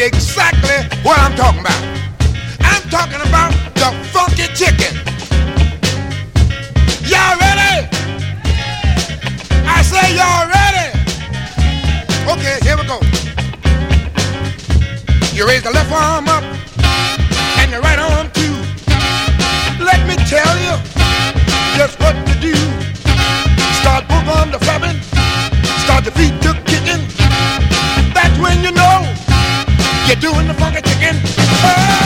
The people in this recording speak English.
you exactly what I'm talking about. I'm talking about the funky chicken. Y'all ready? I say y'all ready? Okay, here we go. You raise the left arm up and the right arm too. Let me tell you just what to do. Start both arms to flapping, start the feet to kicking. That's when you know you're doing the funky chicken. Oh!